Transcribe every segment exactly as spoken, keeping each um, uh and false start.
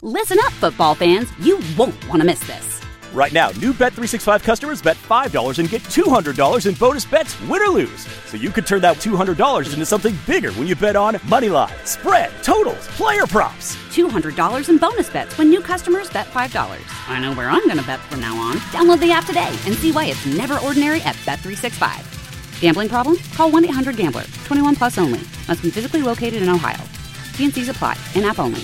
Listen up, football fans. You won't want to miss this. Right now, new Bet three sixty-five customers bet five dollars and get two hundred dollars in bonus bets, win or lose. So you could turn that two hundred dollars into something bigger when you bet on money line, spread, totals, player props. two hundred dollars in bonus bets when new customers bet five dollars. I know where I'm going to bet from now on. Download the app today and see why it's never ordinary at Bet three sixty-five. Gambling problem? Call one eight hundred gambler. twenty-one plus only. Must be physically located in Ohio. T and C's apply. In-app only.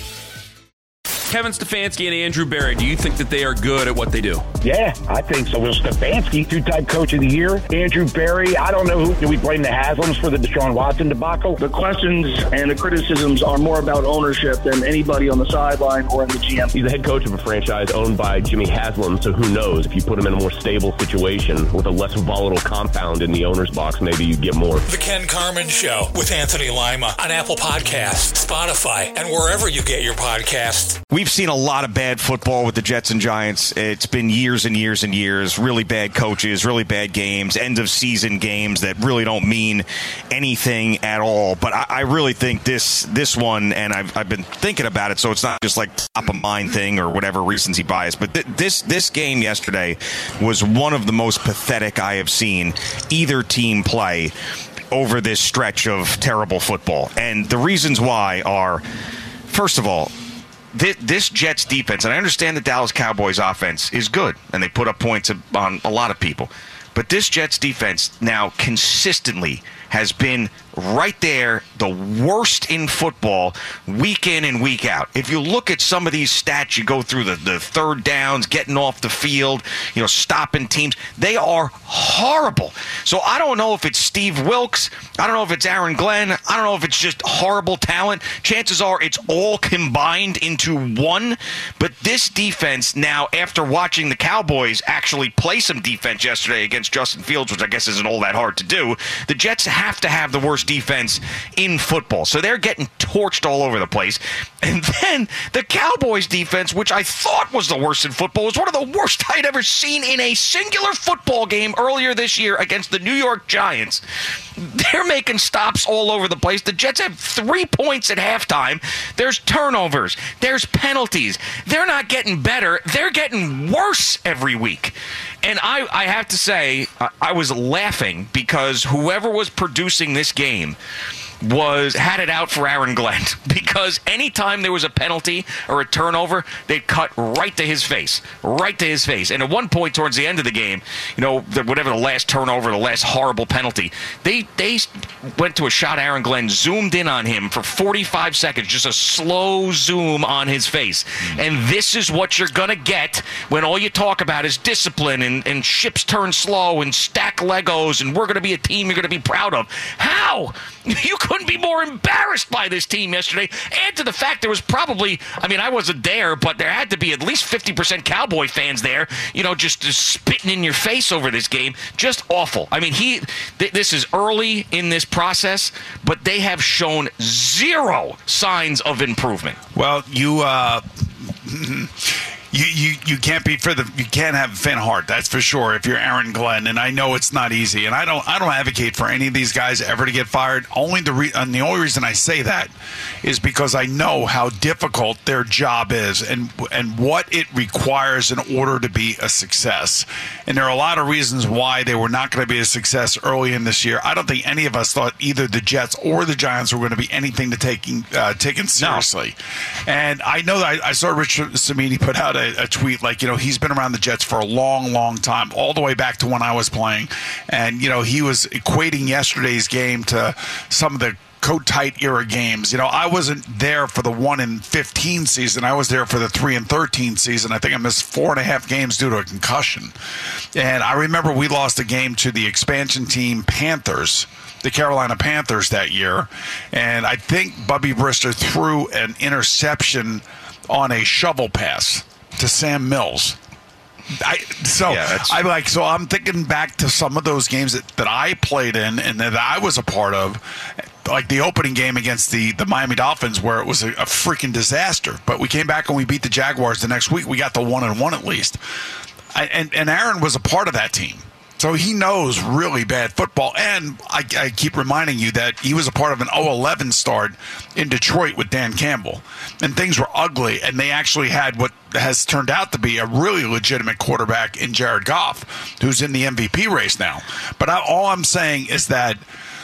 Kevin Stefanski and Andrew Berry, do you think that they are good at what they do? Yeah, I think so. Well, Stefanski, two-time coach of the year. Andrew Berry, I don't know who. Do we blame the Haslams for the Deshaun Watson debacle? The questions and the criticisms are more about ownership than anybody on the sideline or in the G M. He's the head coach of a franchise owned by Jimmy Haslam, so who knows? If you put him in a more stable situation with a less volatile compound in the owner's box, maybe you get more. The Ken Carman Show with Anthony Lima on Apple Podcasts, Spotify, and wherever you get your podcasts. We've seen a lot of bad football with the Jets and Giants. It's been years and years and years. Really bad coaches, really bad games, end of season games that really don't mean anything at all. But I, I really think this this one, and I've, I've been thinking about it, so it's not just like top of mind thing or whatever recency bias. But th- this this game yesterday was one of the most pathetic I have seen either team play over this stretch of terrible football. And the reasons why are, first of all, this Jets defense, and I understand the Dallas Cowboys offense is good, and they put up points on a lot of people. But this Jets defense now consistently has been right there, the worst in football, week in and week out. If you look at some of these stats, you go through the, the third downs, getting off the field, you know, stopping teams. They are horrible. So I don't know if it's Steve Wilks. I don't know if it's Aaron Glenn. I don't know if it's just horrible talent. Chances are it's all combined into one. But this defense now, after watching the Cowboys actually play some defense yesterday against Justin Fields, which I guess isn't all that hard to do, the Jets have to have the worst defense in football. So they're getting torched all over the place. And then the Cowboys defense, which I thought was the worst in football, was one of the worst I'd ever seen in a singular football game earlier this year against the New York Giants. They're making stops all over the place. The Jets have three points at halftime. There's turnovers. There's penalties. They're not getting better. They're getting worse every week. And I, I have to say, I, I was laughing because whoever was producing this game was had it out for Aaron Glenn, because anytime there was a penalty or a turnover, they'd cut right to his face, right to his face. And at one point towards the end of the game, you know, the, whatever the last turnover, the last horrible penalty, they they went to a shot. Aaron Glenn zoomed in on him for forty-five seconds, just a slow zoom on his face. And this is what you're going to get when all you talk about is discipline and, and ships turn slow and stack Legos and we're going to be a team you're going to be proud of. How? You couldn't be more embarrassed by this team yesterday. Add to the fact there was probably, I mean, I wasn't there, but there had to be at least fifty percent Cowboy fans there, you know, just, just spitting in your face over this game. Just awful. I mean, he. Th- this is early in this process, but they have shown zero signs of improvement. Well, you... Uh... You, you you can't be for the you can't have a fan heart, that's for sure, if you're Aaron Glenn, and I know it's not easy, and I don't I don't advocate for any of these guys ever to get fired. Only the re, and the only reason I say that is because I know how difficult their job is and and what it requires in order to be a success. And there are a lot of reasons why they were not going to be a success early in this year. I don't think any of us thought either the Jets or the Giants were going to be anything to taking uh, taken seriously. No. And I know that I, I saw Rich Cimini put out a A tweet like, you know, he's been around the Jets for a long, long time, all the way back to when I was playing. And, you know, he was equating yesterday's game to some of the coat tight era games. You know, I wasn't there for the one and fifteen season. I was there for the three and thirteen season. I think I missed four and a half games due to a concussion. And I remember we lost a game to the expansion team Panthers, the Carolina Panthers that year. And I think Bubby Brister threw an interception on a shovel pass to Sam Mills. I, so yeah, I like. So I'm thinking back to some of those games that, that I played in and that I was a part of, like the opening game against the, the Miami Dolphins, where it was a, a freaking disaster. But we came back and we beat the Jaguars the next week. We got the one and one at least. I, and and Aaron was a part of that team. So So he knows really bad football. And I, I keep reminding you that he was a part of an oh eleven start in Detroit with Dan Campbell. And things were ugly. And they actually had what has turned out to be a really legitimate quarterback in Jared Goff, who's in the M V P race now. But I, all I'm saying is that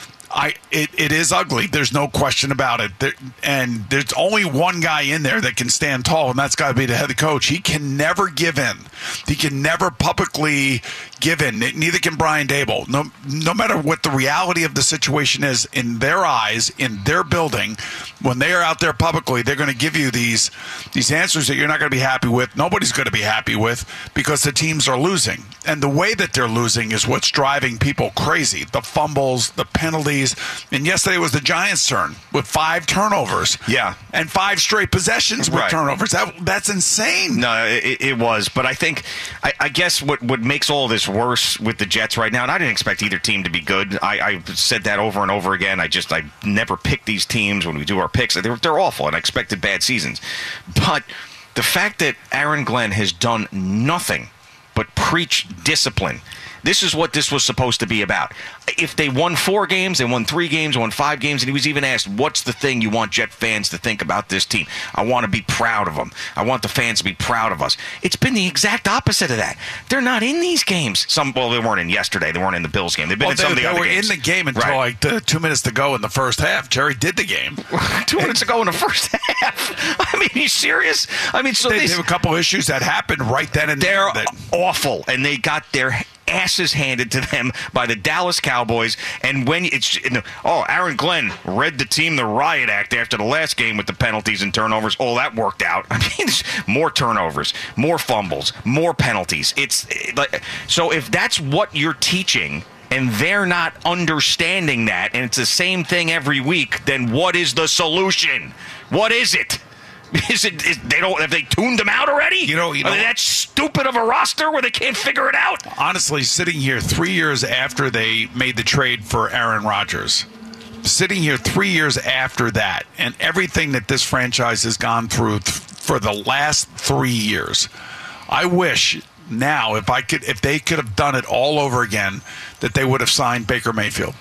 I it, it is ugly. There's no question about it. There, and there's only one guy in there that can stand tall, and that's got to be the head coach. He can never give in. He can never publicly give in. Neither can Brian Daboll. No, no matter what the reality of the situation is in their eyes, in their building, when they are out there publicly, they're going to give you these these answers that you're not going to be happy with. Nobody's going to be happy with because the teams are losing. And the way that they're losing is what's driving people crazy. The fumbles, the penalties. And yesterday was the Giants' turn with five turnovers. Yeah. And five straight possessions with right. turnovers. That That's insane. No, it, it was. But I think, I, I guess what, what makes all this worse with the Jets right now, and I didn't expect either team to be good. I, I said that over and over again. I just, I never pick these teams when we do our picks. They're, they're awful, and I expected bad seasons. But the fact that Aaron Glenn has done nothing but preach discipline. This is what this was supposed to be about. If they won four games, they won three games, won five games, and he was even asked, what's the thing you want Jet fans to think about this team? I want to be proud of them. I want the fans to be proud of us. It's been the exact opposite of that. They're not in these games. Some, well, they weren't in yesterday. They weren't in the Bills game. They've been well, in they, some of the they other were games. in the game until right. like the two minutes to go in the first half. Jerry did the game. two minutes ago in the first half. I mean, are you serious? I mean, so they, they have a couple issues that happened right then and there. They're that, awful, and they got their asses handed to them by the Dallas Cowboys. And when it's oh, Aaron Glenn read the team the riot act after the last game with the penalties and turnovers. Oh, that worked out. I mean, more turnovers, more fumbles, more penalties. It's like, so if that's what you're teaching and they're not understanding that, and it's the same thing every week, then what is the solution? What is it? Is it is, they don't have they tuned them out already? You know, you know Are they that stupid of a roster where they can't figure it out? Honestly, sitting here three years after they made the trade for Aaron Rodgers, sitting here three years after that, and everything that this franchise has gone through th- for the last three years, I wish now if I could, if they could have done it all over again, that they would have signed Baker Mayfield.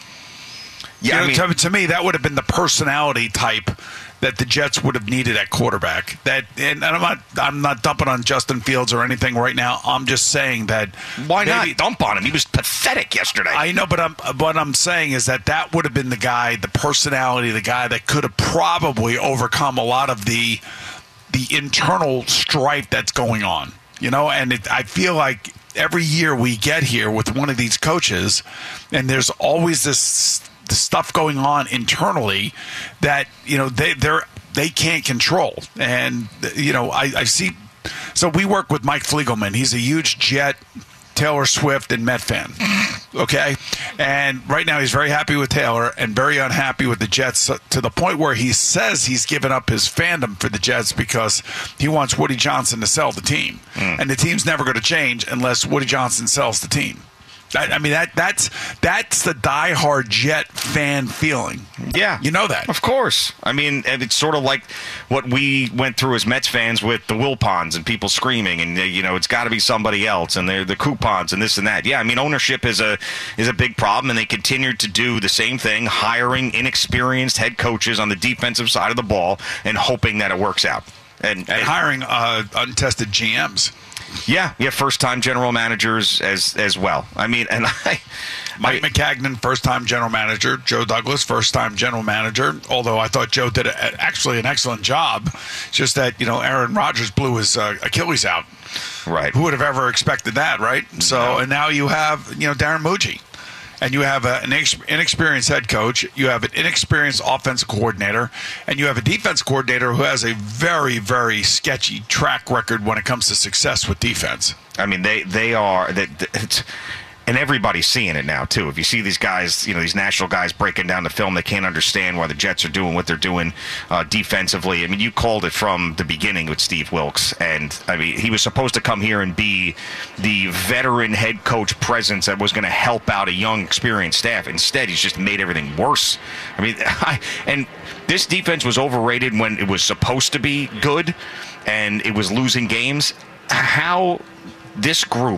Yeah, you know, I mean, to, to me, that would have been the personality type that the Jets would have needed at quarterback. That, and I'm not, I'm not dumping on Justin Fields or anything right now. I'm just saying that. Why maybe, not dump on him? He was pathetic yesterday. I know, but I'm, what I'm saying is that that would have been the guy, the personality, the guy that could have probably overcome a lot of the the internal strife that's going on. You know, and it, I feel like every year we get here with one of these coaches, and there's always this. The stuff going on internally that, you know, they they're they can't control. And, you know, I, I see. So we work with Mike Fliegelman. He's a huge Jet, Taylor Swift, and Met fan. Okay. And right now he's very happy with Taylor and very unhappy with the Jets to the point where he says he's given up his fandom for the Jets because he wants Woody Johnson to sell the team. Mm. And the team's never going to change unless Woody Johnson sells the team. I mean, that that's that's the diehard Jet fan feeling. Yeah. You know that. Of course. I mean, and it's sort of like what we went through as Mets fans with the Wilpons and people screaming and, you know, it's got to be somebody else and they're the coupons and this and that. Yeah, I mean, ownership is a is a big problem, and they continue to do the same thing, hiring inexperienced head coaches on the defensive side of the ball and hoping that it works out. And, and, and hiring uh, untested G Ms. Yeah, yeah, first-time general managers as as well. I mean, and I... Mike I, Maccagnan, first-time general manager. Joe Douglas, first-time general manager, although I thought Joe did a, actually an excellent job. It's just that, you know, Aaron Rodgers blew his uh, Achilles out. Right. Who would have ever expected that, right? So, no. And now you have, you know, Darren Mucci. And you have a, an inexperienced head coach, you have an inexperienced offensive coordinator, and you have a defense coordinator who has a very, very sketchy track record when it comes to success with defense. I mean, they, they are... They, it's, and everybody's seeing it now, too. If you see these guys, you know, these national guys breaking down the film, they can't understand why the Jets are doing what they're doing uh, defensively. I mean, you called it from the beginning with Steve Wilks. And, I mean, he was supposed to come here and be the veteran head coach presence that was going to help out a young, experienced staff. Instead, he's just made everything worse. I mean, I, and this defense was overrated when it was supposed to be good and it was losing games. How this group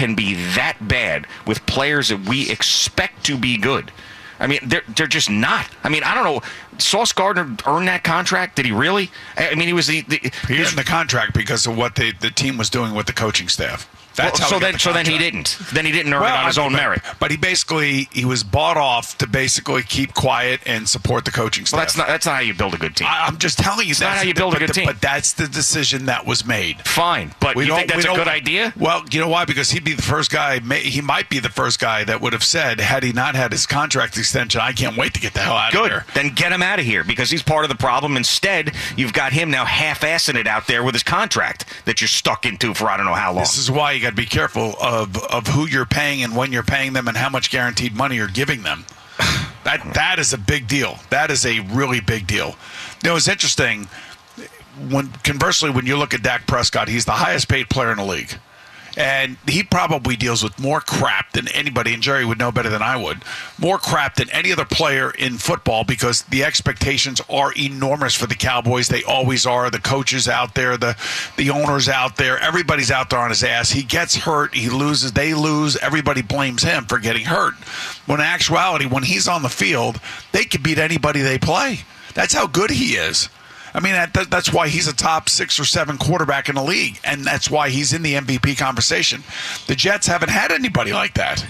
can be that bad with players that we expect to be good. I mean, they're, they're just not. I mean, I don't know. Sauce Gardner earned that contract? Did he really? I mean, he was the... the he earned the contract because of what they, the team was doing with the coaching staff. That's well, how so then, the so then he didn't. Then he didn't earn well, it on his I, own but, merit. But he basically he was bought off to basically keep quiet and support the coaching staff. Well, that's not that's not how you build a good team. I, I'm just telling you, that's that's not how you build the, a good the, team. But that's the decision that was made. Fine, but we you think that's a good idea? Well, you know why? Because he'd be the first guy. He might be the first guy that would have said, had he not had his contract extension, I can't wait to get the hell out good. of here. Then get him out of here because he's part of the problem. Instead, you've got him now half-assing it out there with his contract that you're stuck into for I don't know how long. This is why you got to be careful of of who you're paying and when you're paying them and how much guaranteed money you're giving them. That that is a big deal. That is a really big deal. You know, it's interesting. When conversely, when you look at Dak Prescott, he's the highest paid player in the league. And he probably deals with more crap than anybody, and Jerry would know better than I would, more crap than any other player in football because the expectations are enormous for the Cowboys. They always are. The coaches out there, the, the owners out there, everybody's out there on his ass. He gets hurt, he loses, they lose, everybody blames him for getting hurt. When in actuality, when he's on the field, they can beat anybody they play. That's how good he is. I mean, that, that's why he's a top six or seven quarterback in the league, and that's why he's in the M V P conversation. The Jets haven't had anybody like that.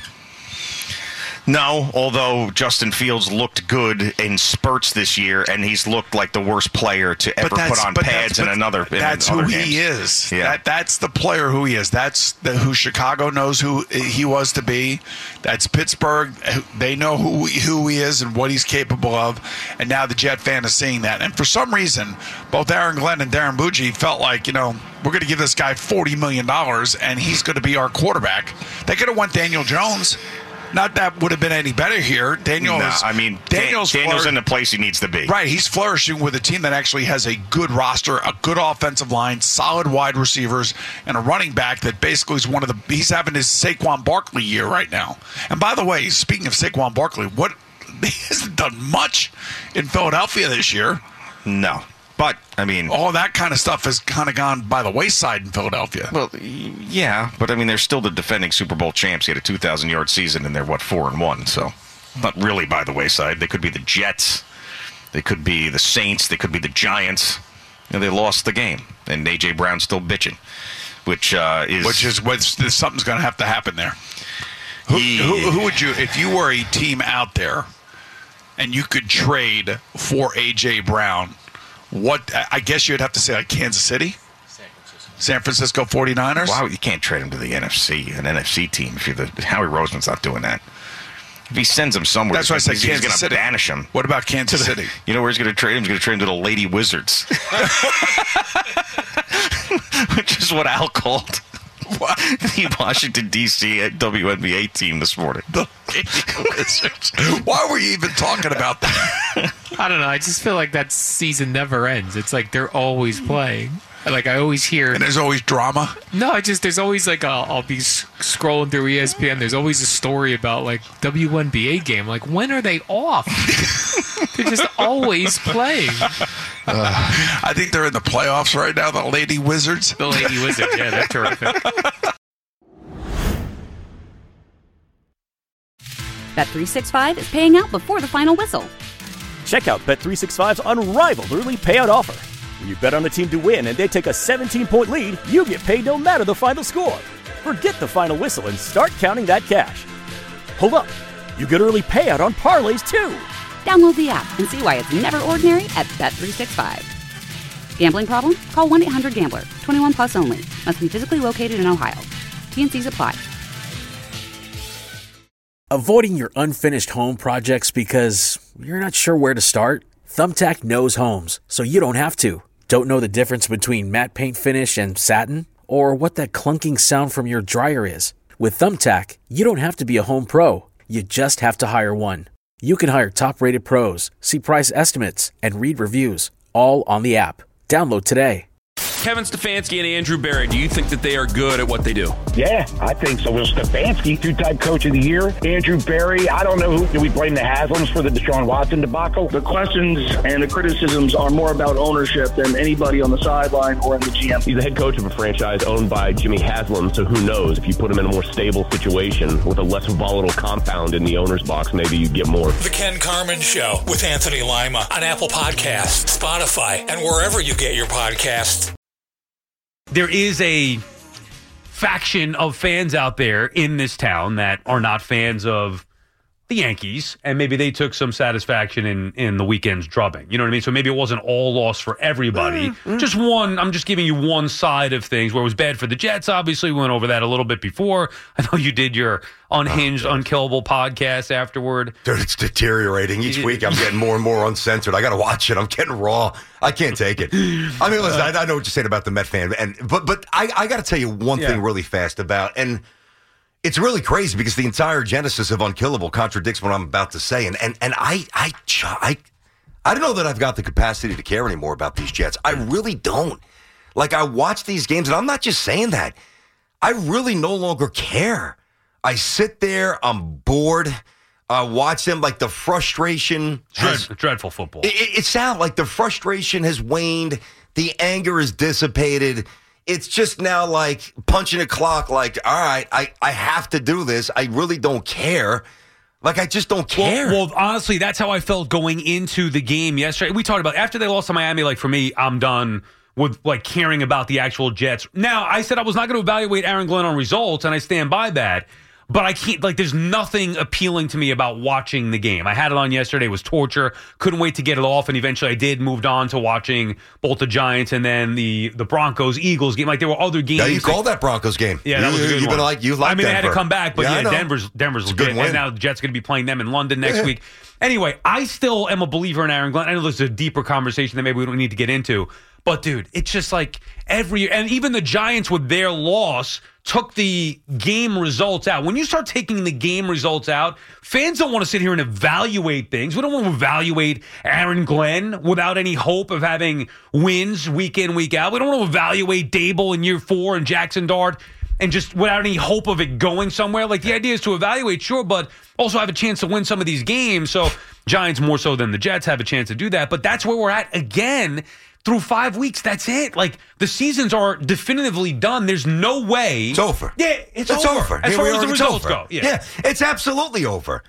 No, although Justin Fields looked good in spurts this year, and he's looked like the worst player to ever put on pads in another. In that's other who games. he is. Yeah. That, that's the player who he is. That's the, who Chicago knows who he was to be. That's Pittsburgh. They know who who he is and what he's capable of. And now the Jet fan is seeing that. And for some reason, both Aaron Glenn and Darren Bougie felt like, you know, we're going to give this guy forty million dollars, and he's going to be our quarterback. They could have went Daniel Jones. Not that would have been any better here. Daniel no, is, I mean, Daniel's, Daniel's flour- in the place he needs to be. Right, he's flourishing with a team that actually has a good roster, a good offensive line, solid wide receivers, and a running back that basically is one of the. He's having his Saquon Barkley year right now. And by the way, speaking of Saquon Barkley, what he hasn't done much in Philadelphia this year. No. But, I mean... all that kind of stuff has kind of gone by the wayside in Philadelphia. Well, yeah, but, I mean, they're still the defending Super Bowl champs. He had a two thousand yard season, and they're, what, four and one, so not really by the wayside. They could be the Jets. They could be the Saints. They could be the Giants. And they lost the game, and A J. Brown's still bitching, which uh, is... Which is what something's going to have to happen there. Who, he, who, who would you, if you were a team out there, and you could trade for A J. Brown... What I guess you'd have to say like Kansas City? San Francisco. San Francisco forty-niners? Wow, you can't trade him to the N F C, an N F C team. If you're the Howie Roseman's not doing that. If he sends him somewhere, that's why I said he's, Kansas he's going City. to banish him. What about Kansas the, City? You know where he's going to trade him? He's going to trade him to the Lady Wizards. Which is what Al called what? the Washington, D C W N B A team this morning. The Lady Wizards. Why were you even talking about that? I don't know. I just feel like that season never ends. It's like they're always playing. Like I always hear, and there's always drama. No, I just there's always like a, I'll be scrolling through E S P N. There's always a story about like W N B A game. Like when are they off? They're just always playing. Uh, I think they're in the playoffs right now. The Lady Wizards. The Lady Wizards. Yeah, they're terrific. Bet three sixty-five is paying out before the final whistle. Check out Bet three sixty-five's unrivaled early payout offer. When you bet on a team to win and they take a seventeen point lead, you get paid no matter the final score. Forget the final whistle and start counting that cash. Hold up. You get early payout on parlays, too. Download the app and see why it's never ordinary at Bet three sixty-five. Gambling problem? Call one eight hundred gambler. twenty-one plus only. Must be physically located in Ohio. T and C's apply. Avoiding your unfinished home projects because you're not sure where to start? Thumbtack knows homes, so you don't have to. Don't know the difference between matte paint finish and satin? Or what that clunking sound from your dryer is? With Thumbtack, you don't have to be a home pro. You just have to hire one. You can hire top-rated pros, see price estimates, and read reviews, all on the app. Download today. Kevin Stefanski and Andrew Berry, do you think that they are good at what they do? Yeah, I think so. Will Stefanski, two-time coach of the year. Andrew Berry, I don't know who. Do we blame the Haslams for the Deshaun Watson debacle? The questions and the criticisms are more about ownership than anybody on the sideline or in the G M. He's the head coach of a franchise owned by Jimmy Haslam, so who knows? If you put him in a more stable situation with a less volatile compound in the owner's box, maybe you get more. The Ken Carman Show with Anthony Lima on Apple Podcasts, Spotify, and wherever you get your podcasts. There is a faction of fans out there in this town that are not fans of the Yankees, and maybe they took some satisfaction in, in the weekend's drubbing. You know what I mean? So maybe it wasn't all loss for everybody. Mm-hmm. Just one, I'm just giving you one side of things where it was bad for the Jets. Obviously, we went over that a little bit before. I know you did your Unhinged, oh, Unkillable podcast afterward. Dude, it's deteriorating. Each week I'm getting more and more uncensored. I got to watch it. I'm getting raw. I can't take it. I mean, listen, I, I know what you're saying about the Met fan, and but but I, I got to tell you one yeah. thing really fast about, and it's really crazy because the entire genesis of Unkillable contradicts what I'm about to say. And and and I I I I don't know that I've got the capacity to care anymore about these Jets. I really don't. Like, I watch these games, and I'm not just saying that. I really no longer care. I sit there, I'm bored. I watch them, like the frustration. Has, Dread, dreadful football. It, it sounds like the frustration has waned. The anger is dissipated. It's just now like punching a clock, like, all right, I, I have to do this. I really don't care. Like, I just don't care. Well, well, honestly, that's how I felt going into the game yesterday. We talked about, after they lost to Miami, like, for me, I'm done with, like, caring about the actual Jets. Now, I said I was not going to evaluate Aaron Glenn on results, and I stand by that. But I can't, like, there's nothing appealing to me about watching the game. I had it on yesterday. It was torture. Couldn't wait to get it off. And eventually I did, moved on to watching both the Giants and then the, the Broncos-Eagles game. Like, there were other games. Yeah, you called that Broncos game. Yeah, that you, was a good you've one. Been like, you like I mean, Denver. they had to come back. But, yeah, yeah Denver's Denver's was good. Win. And now the Jets are going to be playing them in London next yeah. week. Anyway, I still am a believer in Aaron Glenn. I know there's a deeper conversation that maybe we don't need to get into. But, dude, it's just like every year. And even the Giants, with their loss, took the game results out. When you start taking the game results out, fans don't want to sit here and evaluate things. We don't want to evaluate Aaron Glenn without any hope of having wins week in, week out. We don't want to evaluate Dable in year four and Jackson Dart and just without any hope of it going somewhere. Like, the idea is to evaluate, sure, but also have a chance to win some of these games. So Giants, more so than the Jets, have a chance to do that. But that's where we're at again. Through five weeks, that's it. Like, the seasons are definitively done. There's no way. It's over. Yeah, it's, it's over. over. As Here far we as are, the it's results over. go. Yeah. yeah, it's absolutely over.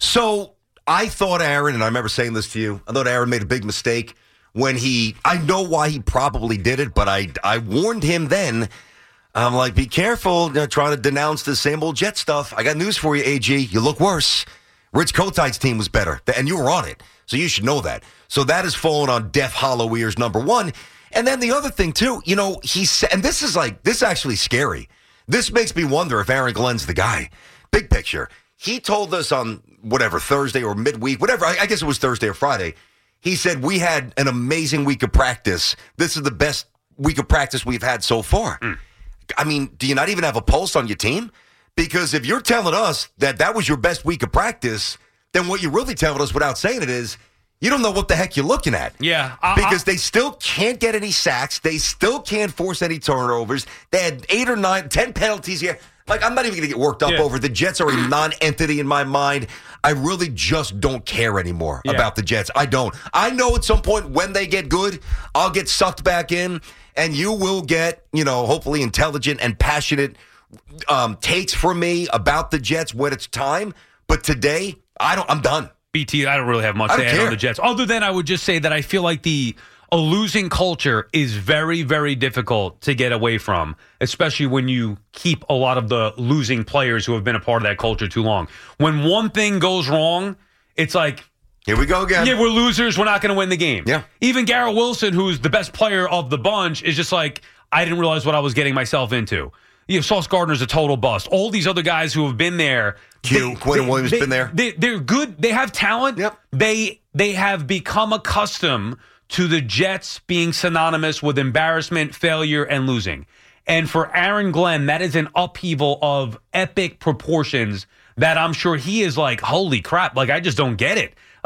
So I thought Aaron, and I remember saying this to you, I thought Aaron made a big mistake when he, I know why he probably did it, but I, I warned him then. I'm like, be careful, you know, trying to denounce the same old Jet stuff. I got news for you, A G. You look worse. Rich Kotite's team was better, and you were on it, so you should know that. So that has fallen on deaf, hollow ears, number one. And then the other thing, too, you know, he said, and this is like, this is actually scary. This makes me wonder if Aaron Glenn's the guy. Big picture. He told us on whatever, Thursday or midweek, whatever, I, I guess it was Thursday or Friday. He said, we had an amazing week of practice. This is the best week of practice we've had so far. Mm. I mean, do you not even have a pulse on your team? Because if you're telling us that that was your best week of practice, then what you're really telling us without saying it is, you don't know what the heck you're looking at. Yeah. Uh, because they still can't get any sacks. They still can't force any turnovers. They had eight or nine, ten penalties here. Like, I'm not even going to get worked up yeah. over. The Jets are a non-entity in my mind. I really just don't care anymore yeah. about the Jets. I don't. I know at some point when they get good, I'll get sucked back in, and you will get, you know, hopefully intelligent and passionate um, takes from me about the Jets when it's time. But today, I don't. I'm done. B T, I don't really have much to add on the Jets. Other than I would just say that I feel like the a losing culture is very, very difficult to get away from, especially when you keep a lot of the losing players who have been a part of that culture too long. When one thing goes wrong, it's like, here we go again. Yeah, we're losers. We're not going to win the game. Yeah. Even Garrett Wilson, who's the best player of the bunch, is just like, I didn't realize what I was getting myself into. You know, Sauce Gardner's a total bust. All these other guys who have been there. Q, Quinn Williams they, been there. They, they're good. They have talent. Yep. They they have become accustomed to the Jets being synonymous with embarrassment, failure, and losing. And for Aaron Glenn, that is an upheaval of epic proportions that I'm sure he is like, holy crap, like, I just don't get it. Like,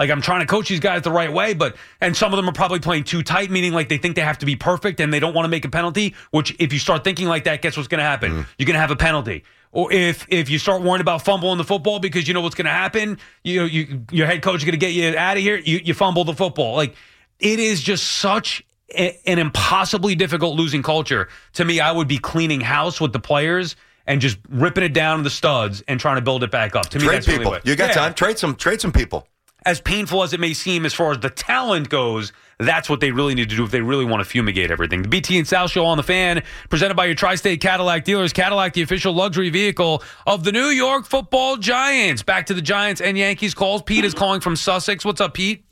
Like, I'm trying to coach these guys the right way, but and some of them are probably playing too tight, meaning like they think they have to be perfect and they don't want to make a penalty, which if you start thinking like that, guess what's going to happen? Mm. You're going to have a penalty. Or if if you start worrying about fumbling the football because you know what's going to happen, you know, you, your head coach is going to get you out of here, you, you fumble the football. Like, it is just such a, an impossibly difficult losing culture. To me, I would be cleaning house with the players and just ripping it down to the studs and trying to build it back up. To me, trade that's the only people. way. You got Yeah. time? Trade some. Trade some people. As painful as it may seem as far as the talent goes, that's what they really need to do if they really want to fumigate everything. The B T and Sal Show on the Fan, presented by your Tri-State Cadillac dealers. Cadillac, the official luxury vehicle of the New York Football Giants. Back to the Giants and Yankees calls. Pete is calling from Sussex. What's up, Pete?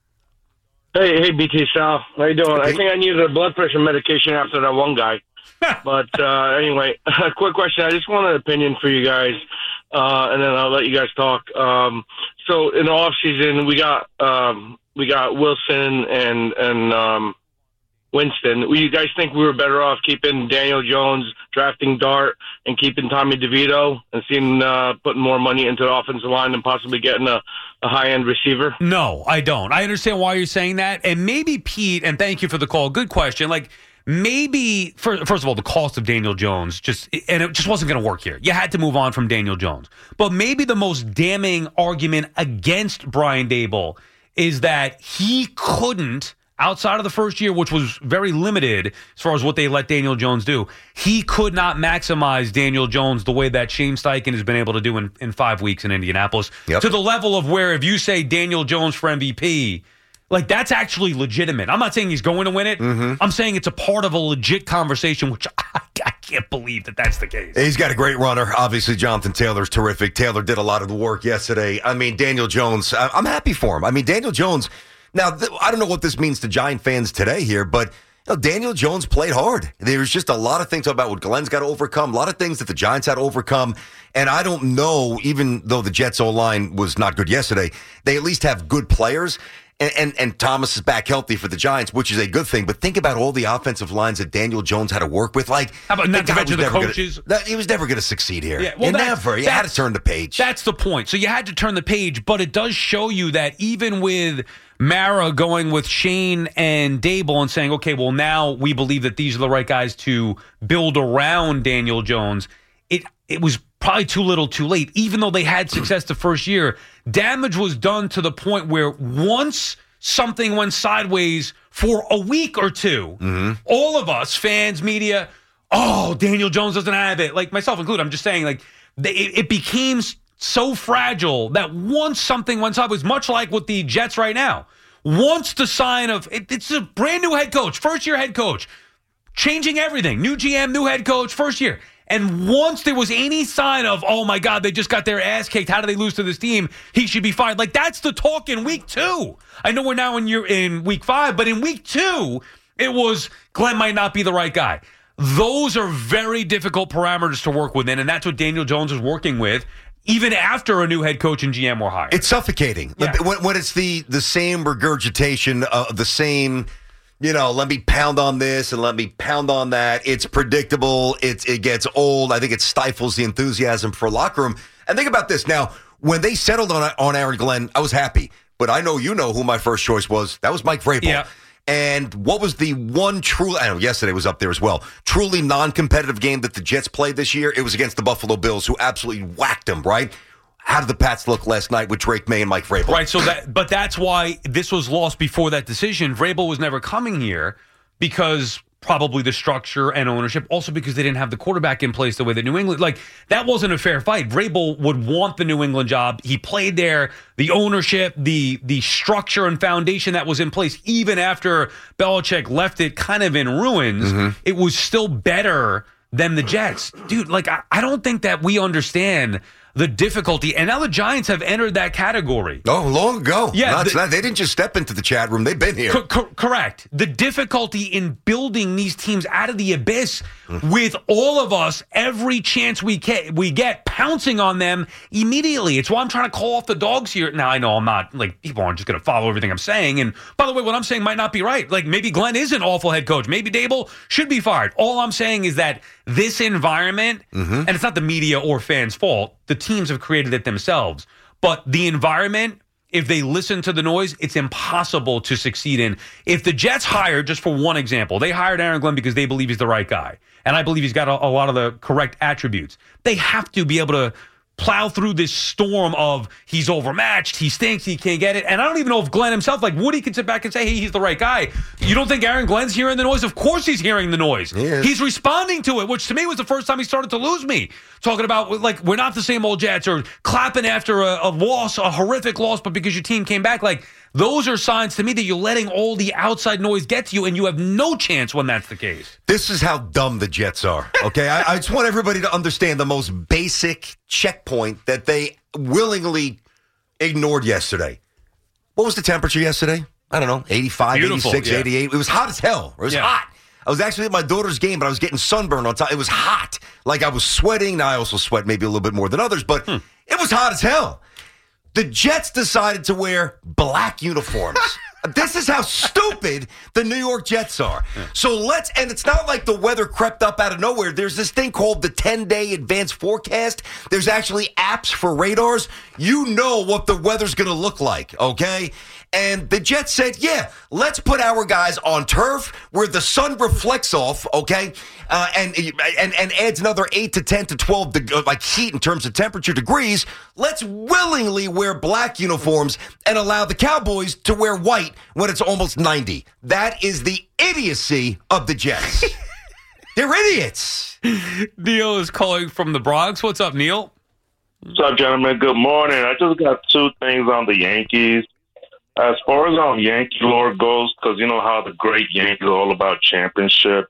Hey, hey, B T, Sal. How you doing? I think I needed a blood pressure medication after that one guy. But uh, anyway, a quick question. I just want an opinion for you guys, uh, and then I'll let you guys talk. Um, so in the off season, we got um, we got Wilson and and um, Winston. Do you guys think we were better off keeping Daniel Jones, drafting Dart, and keeping Tommy DeVito, and seeing uh, putting more money into the offensive line and possibly getting a, a high end receiver? No, I don't. I understand why you're saying that, and maybe Pete. And thank you for the call. Good question. Like. Maybe, first of all, the cost of Daniel Jones, just and it just wasn't going to work here. You had to move on from Daniel Jones. But maybe the most damning argument against Brian Daboll is that he couldn't, outside of the first year, which was very limited as far as what they let Daniel Jones do, he could not maximize Daniel Jones the way that Shane Steichen has been able to do in, in five weeks in Indianapolis. Yep. To the level of where if you say Daniel Jones for M V P, like, that's actually legitimate. I'm not saying he's going to win it. Mm-hmm. I'm saying it's a part of a legit conversation, which I, I can't believe that that's the case. He's got a great runner. Obviously, Jonathan Taylor's terrific. Taylor did a lot of the work yesterday. I mean, Daniel Jones, I, I'm happy for him. I mean, Daniel Jones, now, th- I don't know what this means to Giant fans today here, but you know, Daniel Jones played hard. There's just a lot of things about what Glenn's got to overcome, a lot of things that the Giants had to overcome. And I don't know, even though the Jets' O-line was not good yesterday, they at least have good players. And, and and Thomas is back healthy for the Giants, which is a good thing. But think about all the offensive lines that Daniel Jones had to work with. Like, how about not to mention the coaches? Gonna, he was never going to succeed here. Yeah, well, that, never. You had to turn the page. That's the point. So you had to turn the page, but it does show you that even with Mara going with Shane and Daboll and saying, okay, well, now we believe that these are the right guys to build around Daniel Jones, it it was probably too little too late. Even though they had success the first year, damage was done to the point where once something went sideways for a week or two, mm-hmm. all of us, fans, media, oh, Daniel Jones doesn't have it. Like myself included, I'm just saying, like, they, it became so fragile that once something went sideways, much like with the Jets right now, once the sign of, it, it's a brand new head coach, first year head coach, changing everything, new G M, new head coach, first year. And once there was any sign of, oh, my God, they just got their ass kicked. How do they lose to this team? He should be fired. Like, that's the talk in week two. I know we're now in year, in week five, but in week two, it was Glenn might not be the right guy. Those are very difficult parameters to work within, and that's what Daniel Jones is working with, even after a new head coach and G M were hired. It's suffocating. Yeah. When, when it's the, the same regurgitation of the same... You know, let me pound on this and let me pound on that. It's predictable. It's, it gets old. I think it stifles the enthusiasm for locker room. And think about this. Now, when they settled on on Aaron Glenn, I was happy. But I know you know who my first choice was. That was Mike Vrabel. Yeah. And what was the one true, I know yesterday was up there as well, truly non-competitive game that the Jets played this year? It was against the Buffalo Bills, who absolutely whacked them, right? How did the Pats look last night with Drake May and Mike Vrabel? Right, so that, but that's why this was lost before that decision. Vrabel was never coming here because probably the structure and ownership, also because they didn't have the quarterback in place the way that New England, like, that wasn't a fair fight. Vrabel would want the New England job. He played there, the ownership, the the structure and foundation that was in place, even after Belichick left it kind of in ruins, mm-hmm. it was still better than the Jets. Dude, like, I, I don't think that we understand the difficulty, and now the Giants have entered that category. Oh, long ago. Yeah, no, the, not, they didn't just step into the chat room. They've been here. Co- co- correct. The difficulty in building these teams out of the abyss mm. with all of us, every chance we get, we get pouncing on them immediately. It's why I'm trying to call off the dogs here. Now, I know I'm not, like, people aren't just going to follow everything I'm saying. And by the way, what I'm saying might not be right. Like, maybe Glenn is an awful head coach. Maybe Daboll should be fired. All I'm saying is that this environment, mm-hmm. and it's not the media or fans' fault, the teams have created it themselves. But the environment if they listen to the noise, it's impossible to succeed in. If the Jets hired, just for one example, they hired Aaron Glenn because they believe he's the right guy. And I believe he's got a, a lot of the correct attributes. They have to be able to plow through this storm of he's overmatched, he stinks, he can't get it. And I don't even know if Glenn himself, like Woody, can sit back and say, hey, he's the right guy. You don't think Aaron Glenn's hearing the noise? Of course he's hearing the noise. He is. He's responding to it, which to me was the first time he started to lose me. Talking about, like, we're not the same old Jets, or clapping after a, a loss, a horrific loss, but because your team came back. Like, those are signs to me that you're letting all the outside noise get to you, and you have no chance when that's the case. This is how dumb the Jets are, okay? I, I just want everybody to understand the most basic checkpoint that they willingly ignored yesterday. What was the temperature yesterday? I don't know, eighty-five, Beautiful, eighty-six, yeah. eighty-eight. It was hot as hell. It was Yeah. hot. I was actually at my daughter's game, but I was getting sunburned on top. It was hot. Like, I was sweating. Now, I also sweat maybe a little bit more than others, but Hmm. it was hot as hell. The Jets decided to wear black uniforms. This is how stupid the New York Jets are. So let's, and it's not like the weather crept up out of nowhere. There's this thing called the ten-day advance forecast. There's actually apps for radars. You know what the weather's going to look like, okay? And the Jets said, yeah, let's put our guys on turf where the sun reflects off, okay, uh, and, and and adds another eight to ten to twelve de- like heat in terms of temperature degrees. Let's willingly wear black uniforms and allow the Cowboys to wear white when it's almost ninety. That is the idiocy of the Jets. They're idiots. Neil is calling from the Bronx. What's up, Neil? What's up, gentlemen? Good morning. I just got two things on the Yankees. As far as um, Yankee lore goes, because you know how the great Yankees are all about championships,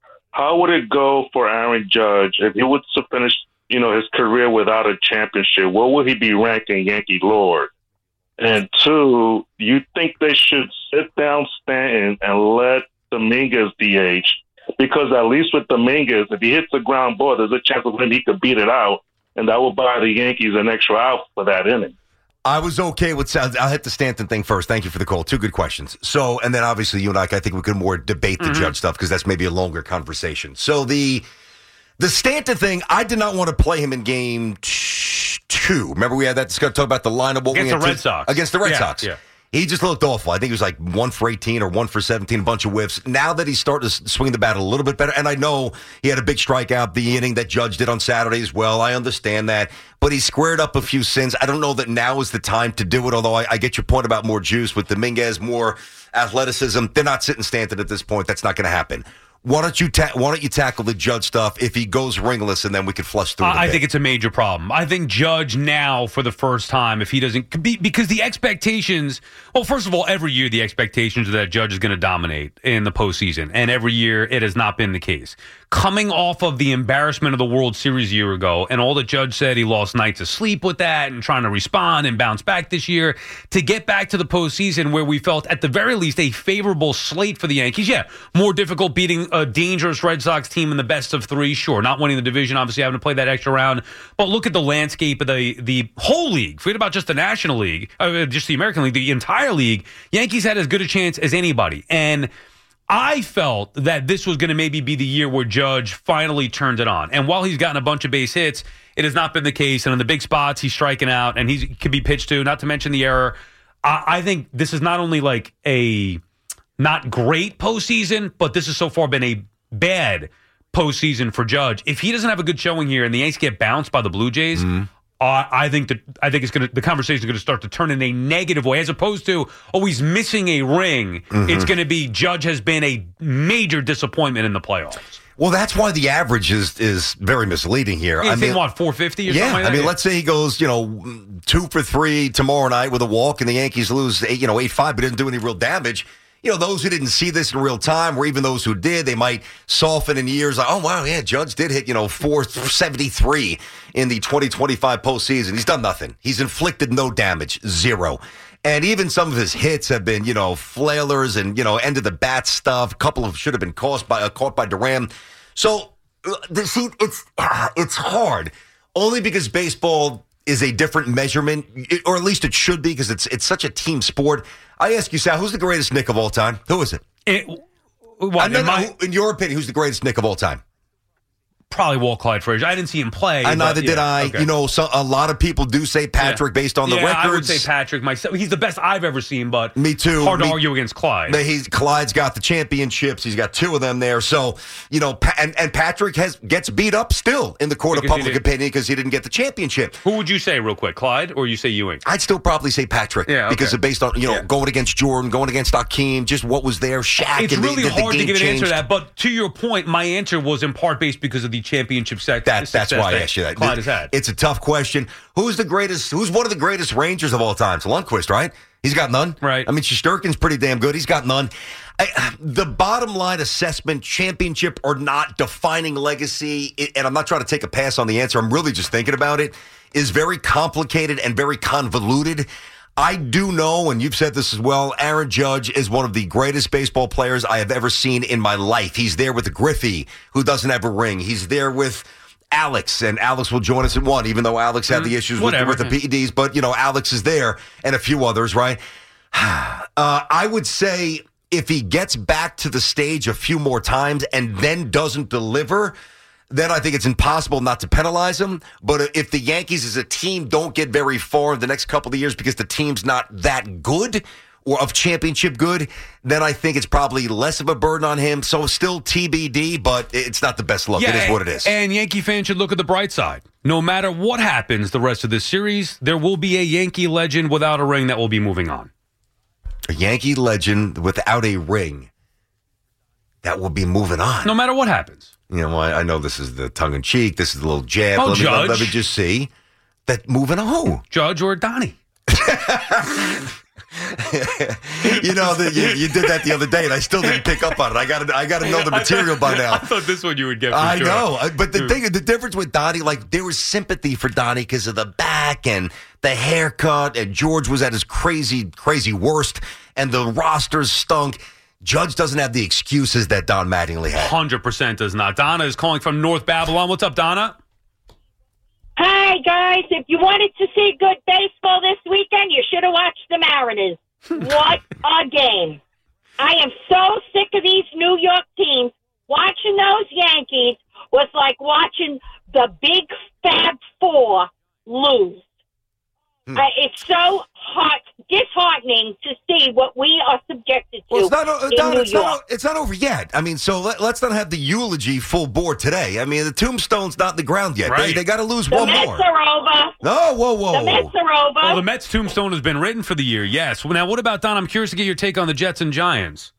how would it go for Aaron Judge if he was to finish, you know, his career without a championship? What would he be ranked in Yankee lore? And two, you think they should sit down Stanton and let Dominguez D H? Because at least with Dominguez, if he hits the ground ball, there's a chance of him he could beat it out, and that will buy the Yankees an extra out for that inning. I was okay with sounds. I'll hit the Stanton thing first. Thank you for the call. Two good questions. So, and then obviously you and I, I think we could more debate the Mm-hmm. Judge stuff because that's maybe a longer conversation. So the the Stanton thing, I did not want to play him in game t- two. Remember we had that discussion talk about the lineup what Against we the had Red to- Sox. against the Red Yeah, Sox. yeah. He just looked awful. I think he was like one for eighteen or one for seventeen, a bunch of whiffs. Now that he's starting to swing the bat a little bit better, and I know he had a big strikeout the inning that Judge did on Saturday as well. I understand that. But he squared up a few sins. I don't know that now is the time to do it, although I, I get your point about more juice with Dominguez, more athleticism. They're not sitting Stanton at this point. That's not going to happen. Why don't you ta- why don't you tackle the Judge stuff if he goes ringless, and then we could flush through the I bit. think it's a major problem. I think Judge now, for the first time, if he doesn't, be, because the expectations, well, first of all, every year the expectations are that Judge is going to dominate in the postseason, and every year it has not been the case. Coming off of the embarrassment of the World Series a year ago, and all that Judge said, he lost nights of sleep with that and trying to respond and bounce back this year, to get back to the postseason where we felt at the very least a favorable slate for the Yankees. Yeah, more difficult beating a dangerous Red Sox team in the best of three, sure. Not winning the division, obviously having to play that extra round. But look at the landscape of the, the whole league. Forget about just the National League, uh, just the American League, the entire league. Yankees had as good a chance as anybody. And I felt that this was going to maybe be the year where Judge finally turned it on. And while he's gotten a bunch of base hits, it has not been the case. And in the big spots, he's striking out, and he could be pitched to, not to mention the error. I, I think this is not only like a not great postseason, but this has so far been a bad postseason for Judge. If he doesn't have a good showing here and the Yankees get bounced by the Blue Jays, Mm-hmm. Uh, I think that I think it's going to the conversation is going to start to turn in a negative way, as opposed to oh he's missing a ring. Mhm. It's going to be Judge has been a major disappointment in the playoffs. Well, that's why the average is is very misleading here. Yeah, I I mean, what four fifty or yeah, something like I that? mean, let's say he goes, you know, two for three tomorrow night with a walk, and the Yankees lose, eight, you know, eight five, but didn't do any real damage. You know, those who didn't see this in real time, or even those who did, they might soften in years. Like, oh, wow, yeah, Judge did hit, you know, four seventy-three in the twenty twenty-five postseason. He's done nothing. He's inflicted no damage, zero. And even some of his hits have been, you know, flailers and, you know, end of the bat stuff. A couple of should have been caught by, uh, caught by Duran. So, uh, the, see, it's, uh, it's hard, only because baseball is a different measurement, or at least it should be, because it's it's such a team sport. I ask you, Sal, who's the greatest Knick of all time? Who is it? it what, I mean, who, in your opinion, who's the greatest Knick of all time? probably Walt Clyde Frazier. I didn't see him play. And neither but, did yeah, I. okay. You know, so a lot of people do say Patrick yeah. based on the yeah, records. I would say Patrick myself. He's the best I've ever seen, but me too. Hard me, to argue against Clyde. He's Clyde's got the championships. He's got two of them there. So you know, and, and Patrick has gets beat up still in the court Because of public opinion because he didn't get the championship. Who would you say, real quick, Clyde, or you say Ewing? I'd still probably say Patrick. Yeah, okay. Because of based on you know yeah. going against Jordan, going against Akeem, just what was there. Shaq. It's and really the, the, hard the to give an changed. answer to that, but to your point, my answer was in part based because of the championship set. That, that's why I asked you that. Clyde has had. It's a tough question. Who's the greatest? Who's one of the greatest Rangers of all time? It's Lundqvist, right? He's got none. Right. I mean, Shesterkin's pretty damn good. He's got none. I, the bottom line assessment, championship or not, defining legacy, and I'm not trying to take a pass on the answer. I'm really just thinking about it, is very complicated and very convoluted. I do know, and you've said this as well, Aaron Judge is one of the greatest baseball players I have ever seen in my life. He's there with Griffey, who doesn't have a ring. He's there with Alex, and Alex will join us at one, even though Alex had the issues with, with the P E Ds. But, you know, Alex is there, and a few others, right? uh, I would say if he gets back to the stage a few more times and then doesn't deliver, then I think it's impossible not to penalize him. But if the Yankees as a team don't get very far in the next couple of years because the team's not that good or of championship good, then I think it's probably less of a burden on him. So still T B D, but it's not the best look. Yeah, it is what it is. And Yankee fans should look at the bright side. No matter what happens the rest of this series, there will be a Yankee legend without a ring that will be moving on. A Yankee legend without a ring that will be moving on. No matter what happens. You know, I, I know this is the tongue-in-cheek. This is the little jab. Oh, let, me, let, Judge. let me just see. That moving on who? Judge or Donnie. you know, the, you, you did that the other day, and I still didn't pick up on it. I got to I got to know the material by now. I thought this one you would get for I sure. know. But the thing, the difference with Donnie, like, there was sympathy for Donnie because of the back and the haircut, and George was at his crazy, crazy worst, and the rosters stunk. Judge doesn't have the excuses that Don Mattingly had. one hundred percent does not. Donna is calling from North Babylon. What's up, Donna? Hi, guys. If you wanted to see good baseball this weekend, you should have watched the Mariners. What a game. I am so sick of these New York teams. Watching those Yankees was like watching the big Fab Four lose. Hmm. Uh, it's so hot, disheartening to see what we are subjected to Well, it's not, uh, in Don, New it's, York. not, it's not over yet. I mean, so let, let's not have the eulogy full board today. I mean, the tombstone's not in the ground yet. Right. They, they got to lose the one Mets more. are over. Oh, whoa, whoa. The Mets are over. Well, the Mets tombstone has been written for the year, yes. Now, what about, Don? I'm curious to get your take on the Jets and Giants.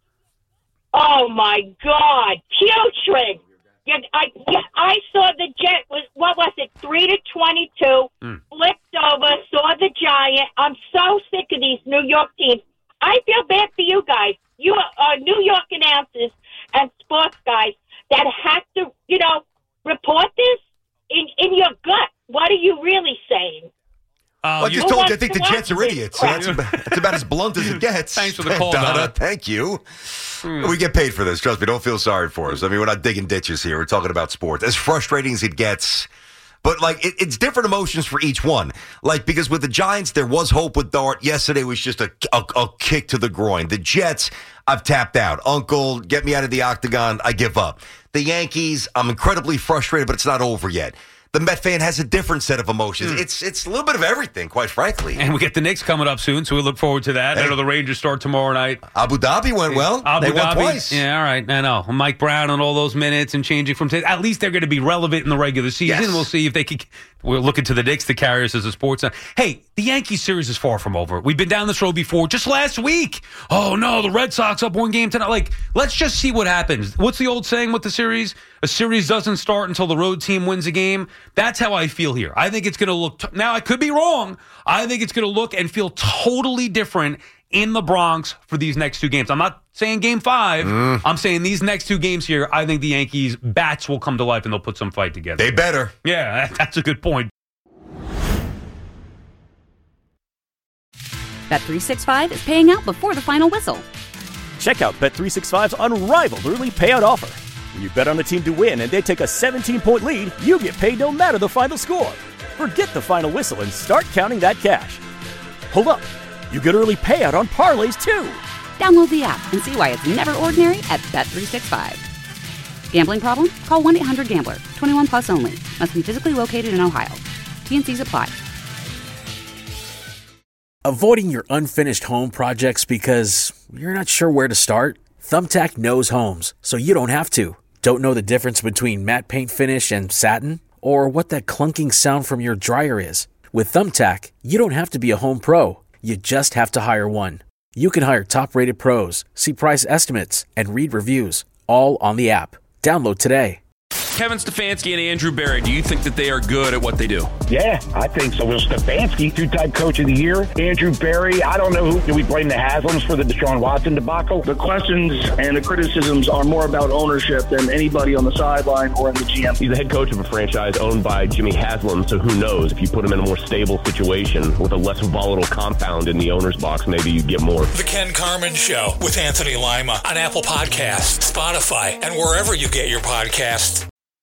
Oh, my God. Putrid. You, I, I saw the Jet, was what was it, three to twenty-two, Mm. flipped over, saw the Giant. I'm so sick of these New York teams. I feel bad for you guys. You are New York announcers and sports guys that have to, you know, report this in, in your gut. What are you really saying? Uh, well, I just you- told you I think the Jets are idiots. So that's, about, that's about as blunt as it gets. Thanks for the call, Donna. Donna. Thank you. We get paid for this. Trust me. Don't feel sorry for us. I mean, we're not digging ditches here. We're talking about sports. As frustrating as it gets, but like it, it's different emotions for each one. Like because with the Giants, there was hope with Dart. Yesterday was just a, a, a kick to the groin. The Jets, I've tapped out. Uncle, get me out of the octagon. I give up. The Yankees, I'm incredibly frustrated, but it's not over yet. The Met fan has a different set of emotions. Mm. It's it's a little bit of everything, quite frankly. And we get the Knicks coming up soon, so we look forward to that. Hey. I know the Rangers start tomorrow night. Abu Dhabi went well. Abu they Dhabi. won twice. Yeah, all right. I know. Mike Brown and all those minutes and changing from... T- at least they're going to be relevant in the regular season. Yes. We'll see if they can... We're looking to the Knicks to carry us as a sports... Hey, the Yankees series is far from over. We've been down this road before, just last week. Oh, no, the Red Sox up one game tonight. Like, let's just see what happens. What's the old saying with the series? A series doesn't start until the road team wins a game. That's how I feel here. I think it's going to look... T- now, I could be wrong. I think it's going to look and feel totally different in the Bronx for these next two games. I'm not saying game five. Mm. I'm saying these next two games here, I think the Yankees' bats will come to life and they'll put some fight together. They better. Yeah, that's a good point. Bet three sixty-five is paying out before the final whistle. Check out Bet three sixty-five's unrivaled early payout offer. When you bet on a team to win and they take a seventeen-point lead, you get paid no matter the final score. Forget the final whistle and start counting that cash. Hold up. You get early payout on parlays, too. Download the app and see why it's never ordinary at Bet three sixty-five. Gambling problem? Call one eight hundred gambler. twenty-one plus only. Must be physically located in Ohio. T N Cs apply. Avoiding your unfinished home projects because you're not sure where to start? Thumbtack knows homes, so you don't have to. Don't know the difference between matte paint finish and satin? Or what that clunking sound from your dryer is? With Thumbtack, you don't have to be a home pro. You just have to hire one. You can hire top-rated pros, see price estimates, and read reviews, all on the app. Download today. Kevin Stefanski and Andrew Berry, do you think that they are good at what they do? Yeah, I think so. Will Stefanski, two-time coach of the year. Andrew Berry, I don't know who. Do we blame the Haslams for the Deshaun Watson debacle? The questions and the criticisms are more about ownership than anybody on the sideline or in the G M. He's the head coach of a franchise owned by Jimmy Haslam, so who knows? If you put him in a more stable situation with a less volatile compound in the owner's box, maybe you get more. The Ken Carman Show with Anthony Lima on Apple Podcasts, Spotify, and wherever you get your podcasts.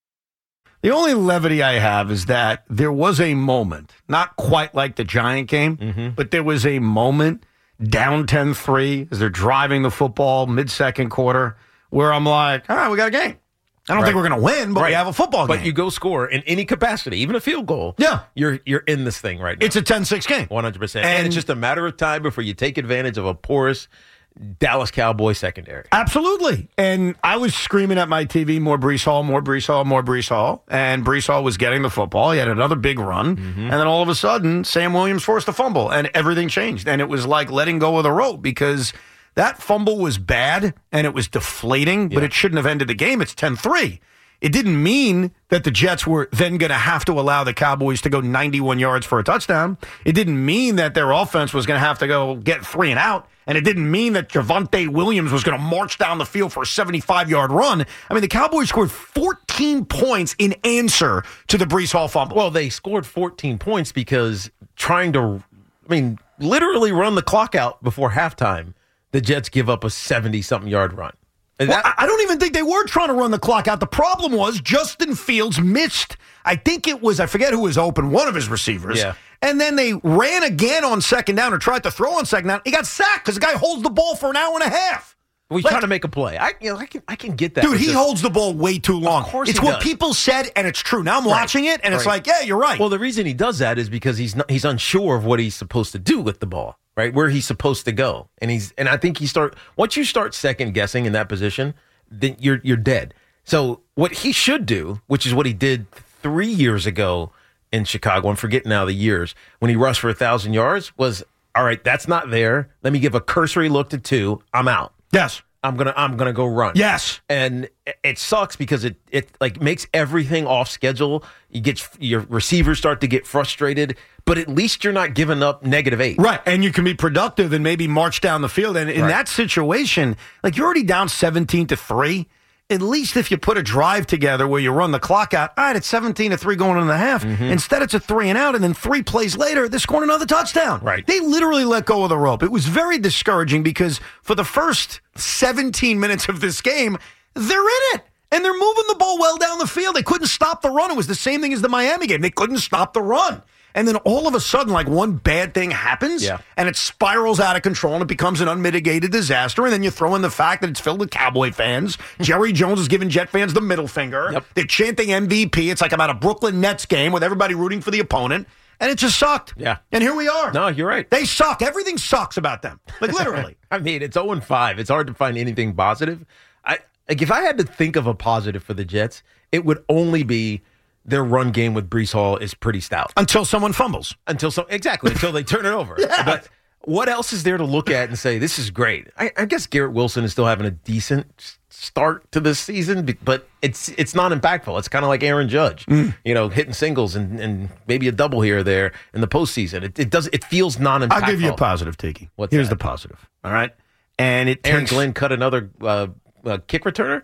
The only levity I have is that there was a moment, not quite like the Giant game, Mm-hmm. but there was a moment down ten three as they're driving the football mid-second quarter where I'm like, all right, we got a game. I don't Right. think we're going to win, but Right. we have a football game. But you go score in any capacity, even a field goal. Yeah. You're you're in this thing right now. It's a ten six game. one hundred percent. And- And it's just a matter of time before you take advantage of a porous Dallas Cowboy secondary. Absolutely. And I was screaming at my T V, more Breece Hall, more Breece Hall, more Breece Hall. And Breece Hall was getting the football. He had another big run. Mm-hmm. And then all of a sudden, Sam Williams forced a fumble, and everything changed. And it was like letting go of the rope because that fumble was bad, and it was deflating, but it shouldn't have ended the game. It's ten three. It didn't mean that the Jets were then going to have to allow the Cowboys to go ninety-one yards for a touchdown. It didn't mean that their offense was going to have to go get three and out. And it didn't mean that Javonte Williams was going to march down the field for a seventy-five-yard run. I mean, the Cowboys scored fourteen points in answer to the Breece Hall fumble. Well, they scored fourteen points because trying to, I mean, literally run the clock out before halftime, the Jets give up a seventy-something yard run. Well, I I don't even think they were trying to run the clock out. The problem was Justin Fields missed, I think it was, I forget who was open, one of his receivers. Yeah. And then they ran again on second down or tried to throw on second down. He got sacked because the guy holds the ball for an hour and a half. We Like- trying to make a play. I, you know, I can, I can get that. Dude, but he just- holds the ball way too long. Of course it's he what does. people said, and it's true. Now I'm Right. watching it, and it's Right. like, yeah, you're right. Well, the reason he does that is because he's not, he's unsure of what he's supposed to do with the ball, right? Where he's supposed to go, and he's and I think he start once you start second guessing in that position, then you're you're dead. So what he should do, which is what he did three years ago in Chicago, I'm forgetting now the years when he rushed for a thousand yards, was all right. That's not there. Let me give a cursory look to two. I'm out. Yes. I'm gonna I'm gonna go run. Yes, and it sucks because it it like makes everything off schedule. You get your receivers start to get frustrated, but at least you're not giving up negative eight. Right, and you can be productive and maybe march down the field. And in Right. that situation, like you're already down seventeen to three. At least if you put a drive together where you run the clock out, all right, it's seventeen to three going in the half. Mm-hmm. Instead, it's a three and out, and then three plays later, they're scoring another touchdown. Right. They literally let go of the rope. It was very discouraging because for the first seventeen minutes of this game, they're in it. And they're moving the ball well down the field. They couldn't stop the run. It was the same thing as the Miami game. They couldn't stop the run. And then all of a sudden, like one bad thing happens, Yeah. and it spirals out of control, and it becomes an unmitigated disaster. And then you throw in the fact that it's filled with Cowboy fans. Jerry Jones is giving Jet fans the middle finger. Yep. They're chanting M V P. It's like about a Brooklyn Nets game with everybody rooting for the opponent. And it just sucked. Yeah. And here we are. No, you're right. They suck. Everything sucks about them. Like literally. I mean, it's oh and five. It's hard to find anything positive. I like if I had to think of a positive for the Jets, it would only be their run game with Breece Hall is pretty stout. Until someone fumbles. Until so exactly until they turn it over. Yeah. But what else is there to look at and say this is great? I, I guess Garrett Wilson is still having a decent s- start to this season, be- but it's it's not impactful. It's kind of like Aaron Judge, Mm. you know, hitting singles and, and maybe a double here or there in the postseason. It, it does it feels non-impactful. I'll give you a positive, Tiki. What's Here's that? the positive. All right. And it Aaron takes- Glenn cut another uh, uh, kick returner.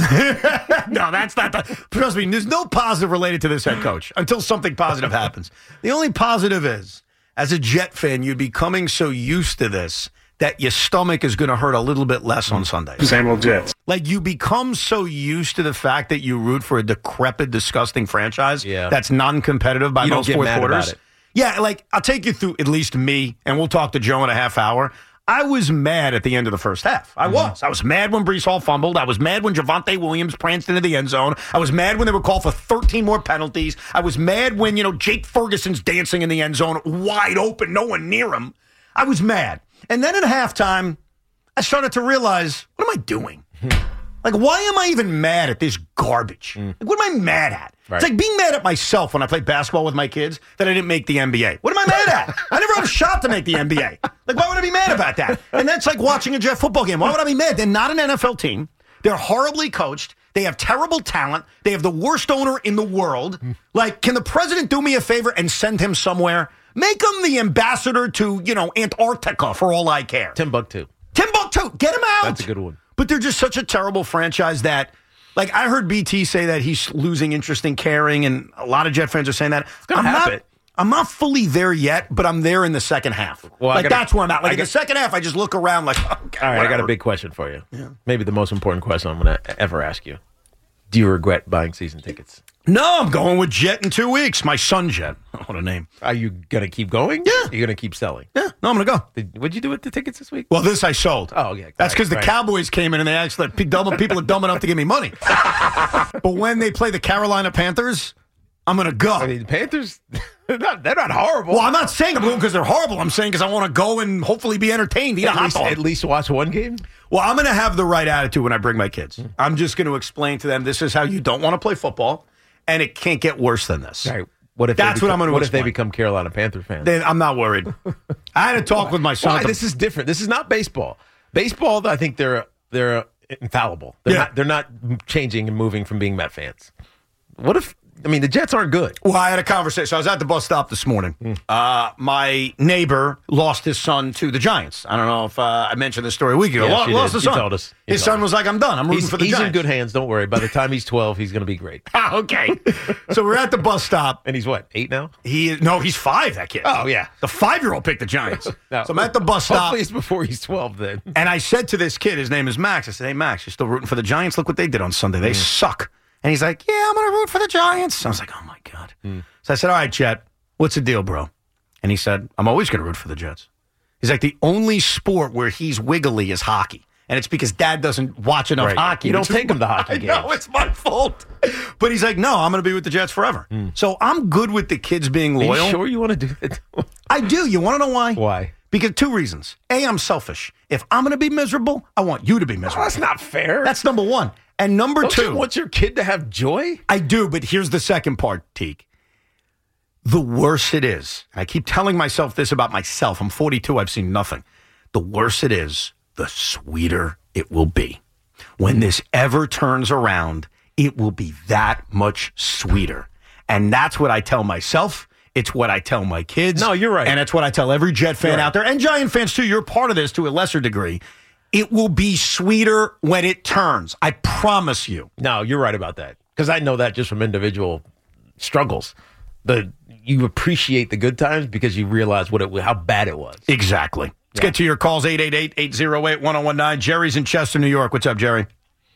No, that's not the. Trust me, there's no positive related to this head coach until something positive happens. The only positive is, as a Jet fan, you're becoming so used to this that your stomach is going to hurt a little bit less on Sunday. Same old Jets. Like you become so used to the fact that you root for a decrepit, disgusting franchise Yeah. that's non-competitive by You don't most get fourth mad quarters. about it. Yeah, like I'll take you through at least me, and we'll talk to Joe in a half hour. I was mad at the end of the first half. I was. I was mad when Breece Hall fumbled. I was mad when Javonte Williams pranced into the end zone. I was mad when they were called for thirteen more penalties. I was mad when, you know, Jake Ferguson's dancing in the end zone, wide open, no one near him. I was mad. And then at halftime, I started to realize, what am I doing? Like, why am I even mad at this garbage? Like, what am I mad at? Right. It's like being mad at myself when I played basketball with my kids that I didn't make the N B A. What am I mad at? I never had a shot to make the N B A. Like, why would I be mad about that? And that's like watching a Jet football game. Why would I be mad? They're not an N F L team. They're horribly coached. They have terrible talent. They have the worst owner in the world. Like, can the president do me a favor and send him somewhere? Make him the ambassador to, you know, Antarctica for all I care. Timbuktu. Timbuktu. Get him out. That's a good one. But they're just such a terrible franchise that, like, I heard B T say that he's losing interest in caring, and a lot of Jet fans are saying that. gonna I'm happen. not, I'm not fully there yet, but I'm there in the second half. Well, I like, gotta- that's where I'm at. Like, I in the got- second half, I just look around like, okay, All right, I got whatever. a big question for you. Maybe the most important question I'm going to ever ask you. Do you regret buying season tickets? No, I'm going with Jet in two weeks. My son, Jet. What a name. Are you going to keep going? Yeah. Are you going to keep selling? Yeah, no, I'm going to go. Did, what'd you do with the tickets this week? Well, this I sold. Oh, yeah. That's because the right. Cowboys came in and they actually, dumb, people are dumb enough to give me money. But when they play the Carolina Panthers, I'm going to go. I mean, the Panthers, they're not, they're not horrible. Well, I'm not saying I'm going because they're horrible. I'm saying because I want to go and hopefully be entertained. Eat a at, hot least, dog. at least watch one game? Well, I'm going to have the right attitude when I bring my kids. I'm just going to explain to them this is how you don't want to play football, and it can't get worse than this. All right. What if That's they what become, I'm going to What if explain. they become Carolina Panther fans? Then I'm not worried. I had a talk with my son. Why? at the- This is different. This is not baseball. Baseball, I think they're they're infallible. They're Yeah. not they're not changing and moving from being Met fans. What if? I mean, the Jets aren't good. Well, I had a conversation. I was at the bus stop this morning. Hmm. Uh, my neighbor lost his son to the Giants. I don't know if uh, I mentioned this story a week ago. Yeah, Lo- she lost did. his You son. told us. You His told son us. was like, I'm done. I'm rooting He's, for the he's Giants. in good hands. Don't worry. By the time he's twelve, he's going to be great. Okay. So we're at the bus stop. And he's what, eight now? He is, no, he's five, that kid. Oh, yeah. The five-year-old picked the Giants. No. So I'm at the bus stop. Hopefully it's before he's twelve then. And I said to this kid, his name is Max, I said, hey, Max, you're still rooting for the Giants? Look what they did on Sunday. They suck. And he's like, yeah, I'm going to root for the Giants. I was like, oh, my God. So I said, all right, Jet, what's the deal, bro? And he said, I'm always going to root for the Jets. He's like, the only sport where he's wiggly is hockey. And it's because Dad doesn't watch enough Right. hockey. You don't which is take him to why- hockey I know, games. it's my fault. But he's like, no, I'm going to be with the Jets forever. So I'm good with the kids being Are you loyal. sure you want to do that? I do. You want to know why? Why? Because two reasons. A, I'm selfish. If I'm going to be miserable, I want you to be miserable. That's not fair. That's number one. And number Don't two. you want your kid to have joy? I do, but here's the second part, Teak. The worse it is, and I keep telling myself this about myself. I'm forty-two. I've seen nothing. The worse it is, the sweeter it will be. When this ever turns around, it will be that much sweeter. And that's what I tell myself. It's what I tell my kids. No, you're right. And it's what I tell every Jet fan You're right. out there, and Giant fans too. You're part of this to a lesser degree. It will be sweeter when it turns. I promise you. No, you're right about that. Because I know that just from individual struggles. The you appreciate the good times because you realize what it how bad it was. Exactly. Let's get to your calls, eight eight eight, eight oh eight, one oh one nine. Jerry's in Chester, New York. What's up, Jerry?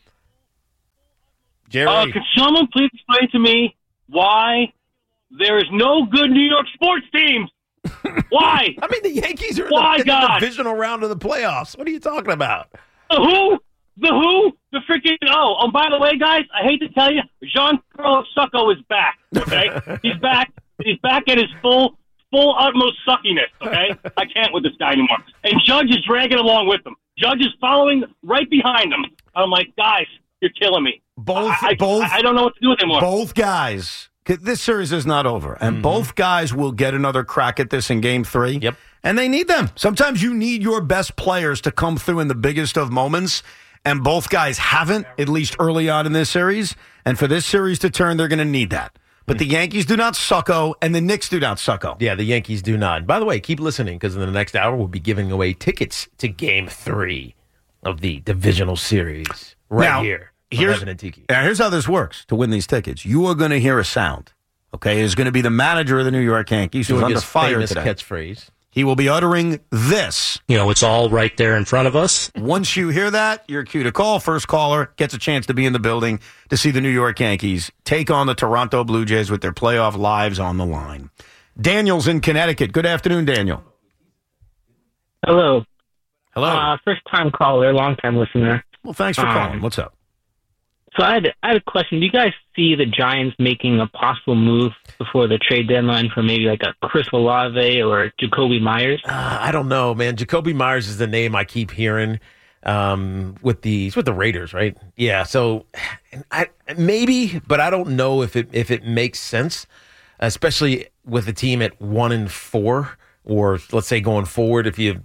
Jerry. Uh, could someone please explain to me why there is no good New York sports teams? Why? I mean, the Yankees are in Why, the, in God? the divisional round of the playoffs. What are you talking about? The who? The who? The freaking oh! Oh, by the way, guys, I hate to tell you, Giancarlo Succo is back. Okay, he's back. He's back at his full, full utmost suckiness. Okay, I can't with this guy anymore. And Judge is dragging along with him. Judge is following right behind him. I'm like, guys, you're killing me. Both, I, both, I, I don't know what to do anymore. Both guys. 'Cause this series is not over, and Mm-hmm. both guys will get another crack at this in Game Three. Yep. And they need them. Sometimes you need your best players to come through in the biggest of moments, and both guys haven't, at least early on in this series. And for this series to turn, they're going to need that. But the Yankees do not sucko, and the Knicks do not sucko. Yeah, the Yankees do not. By the way, keep listening because in the next hour we'll be giving away tickets to Game Three of the divisional series right Now, here. on Here's, Evan and Tiki. now, here's how this works to win these tickets. You are going to hear a sound. Okay, it's going to be the manager of the New York Yankees who's Doing under his fire famous today. catchphrase. He will be uttering this. You know, it's all right there in front of us. Once you hear that, you're cue to call. First caller gets a chance to be in the building to see the New York Yankees take on the Toronto Blue Jays with their playoff lives on the line. Daniel's in Connecticut. Good afternoon, Daniel. Hello. Hello. Uh, first time caller, long time listener. Well, thanks for Um, calling. What's up? So I had, I had a question. Do you guys see the Giants making a possible move before the trade deadline for maybe like a Chris Olave or Jacoby Myers? Uh, I don't know, man. Jacoby Myers is the name I keep hearing um, with the it's with the Raiders, right? Yeah. So I, maybe, but I don't know if it if it makes sense, especially with a team at one and four, or let's say going forward, if you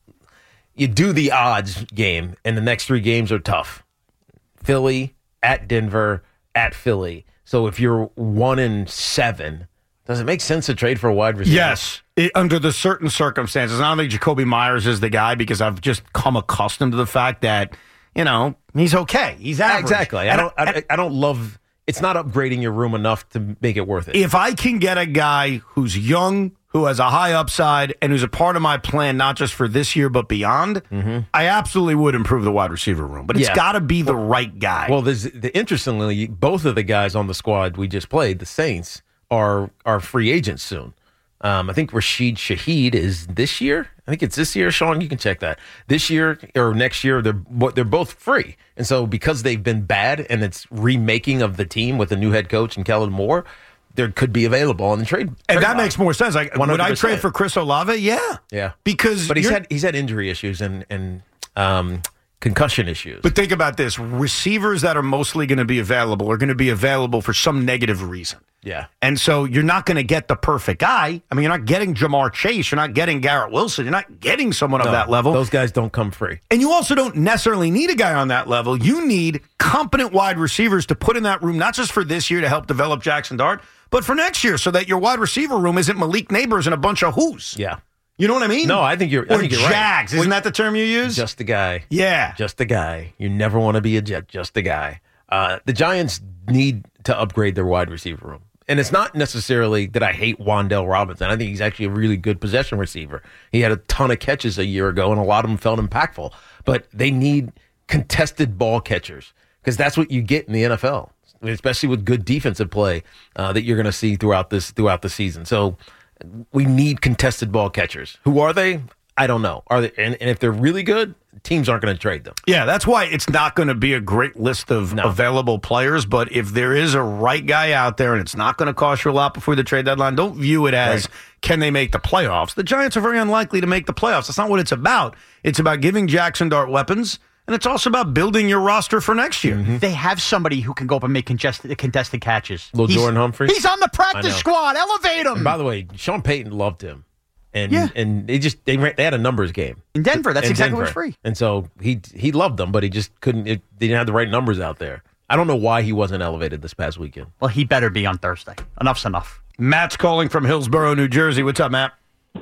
you do the odds game and the next three games are tough. Philly, at Denver, at Philly. So if you're one and seven, does it make sense to trade for a wide receiver? Yes, it, under the certain circumstances. I don't think Jacoby Myers is the guy because I've just come accustomed to the fact that, you know, he's okay. He's average. Exactly. I And don't. I, I don't love. It's not upgrading your room enough to make it worth it. If I can get a guy who's young, who has a high upside, and who's a part of my plan, not just for this year but beyond, Mm-hmm. I absolutely would improve the wide receiver room. But it's Yeah. got to be the right guy. Well, there's the, interestingly, both of the guys on the squad we just played, the Saints, are are free agents soon. Um, I think Rashid Shaheed is this year. I think it's this year. Sean, you can check that. This year or next year, they're bo- they're both free. And so because they've been bad and it's remaking of the team with a new head coach and Kellen Moore, there could be available on the trade. and trade that block. makes more sense. Like, would I one hundred percent. trade for Chris Olave? Yeah. Yeah, Because but he's you're- had he's had injury issues and and um, concussion issues. But think about this. Receivers that are mostly going to be available are going to be available for some negative reason. Yeah. And so you're not going to get the perfect guy. I mean, you're not getting Jamar Chase. You're not getting Garrett Wilson. You're not getting someone No, of that level. Those guys don't come free. And you also don't necessarily need a guy on that level. You need competent wide receivers to put in that room, not just for this year to help develop Jackson Dart, but for next year so that your wide receiver room isn't Malik Neighbors and a bunch of who's. Yeah. You know what I mean? No, I think you're. Or I think you're right. Jags. Isn't that the term you use? Just the guy. Yeah. Just the guy. You never want to be a Jet. Just the guy. Uh, the Giants need to upgrade their wide receiver room. And it's not necessarily that I hate Wan'Dale Robinson. I think he's actually a really good possession receiver. He had a ton of catches a year ago, and a lot of them felt impactful. But they need contested ball catchers because that's what you get in the N F L, especially with good defensive play uh, that you're going to see throughout this throughout the season. So we need contested ball catchers. Who are they? I don't know. Are they? And, and if they're really good, teams aren't going to trade them. Yeah, that's why it's not going to be a great list of No. available players. But if there is a right guy out there and it's not going to cost you a lot before the trade deadline, don't view it as can they make the playoffs. The Giants are very unlikely to make the playoffs. That's not what it's about. It's about giving Jackson Dart weapons, and it's also about building your roster for next year. They have somebody who can go up and make contested, contested catches. Little He's- Jordan Humphrey? He's on the I practice know. squad. Elevate him. And by the way, Sean Payton loved him. And Yeah. and they just they ran, they had a numbers game In Denver, that's In exactly what's Denver. free. And so he he loved them, but he just couldn't. It, they didn't have the right numbers out there. I don't know why he wasn't elevated this past weekend. Well, he better be on Thursday. Enough's enough. Matt's calling from Hillsborough, New Jersey. What's up, Matt?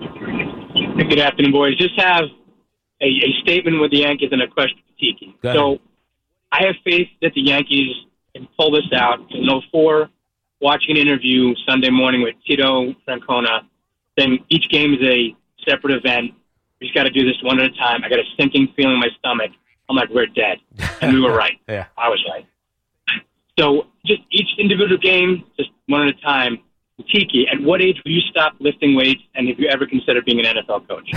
Good afternoon, boys. Just have a, a statement with the Yankees and a question for Tiki. Go ahead. So I have faith that the Yankees can pull this out. In oh four, watching an interview Sunday morning with Tito Francona, saying each game is a separate event. We just got to do this one at a time. I got a sinking feeling in my stomach. I'm like, we're dead. And we were right. Yeah. I was right. So just each individual game, just one at a time. Tiki, at what age will you stop lifting weights, and have you ever considered being an N F L coach?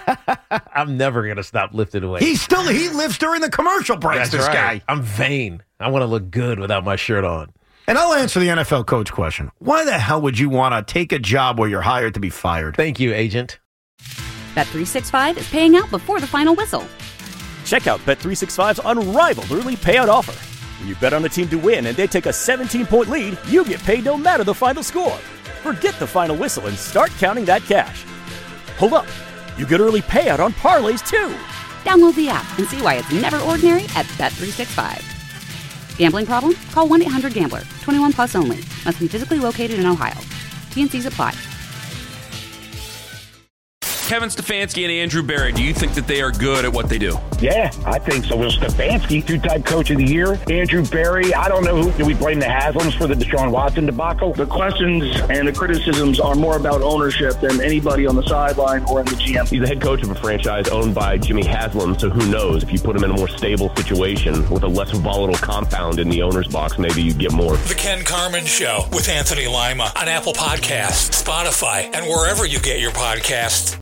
I'm never gonna stop lifting weights. He's still he lives during the commercial breaks. That's this right. guy. I'm vain. I want to look good without my shirt on. And I'll answer the N F L coach question. Why the hell would you want to take a job where you're hired to be fired? Thank you, agent. Bet three sixty-five is paying out before the final whistle. Check out Bet three sixty-five's unrivaled early payout offer. When you bet on a team to win and they take a seventeen-point lead, you get paid no matter the final score. Forget the final whistle and start counting that cash. Hold up. You get early payout on parlays, too. Download the app and see why it's never ordinary at Bet three sixty-five. Gambling problem? Call one eight hundred gambler. twenty-one plus only. Must be physically located in Ohio. T and C's apply. Kevin Stefanski and Andrew Berry, do you think that they are good at what they do? Yeah, I think so. Will Stefanski, two-time coach of the year. Andrew Berry, I don't know who. Do we blame the Haslams for the Deshaun Watson debacle? The questions and the criticisms are more about ownership than anybody on the sideline or in the G M. He's the head coach of a franchise owned by Jimmy Haslam, so who knows? If you put him in a more stable situation with a less volatile compound in the owner's box, maybe you'd get more. The Ken Carmen Show with Anthony Lima on Apple Podcasts, Spotify, and wherever you get your podcasts.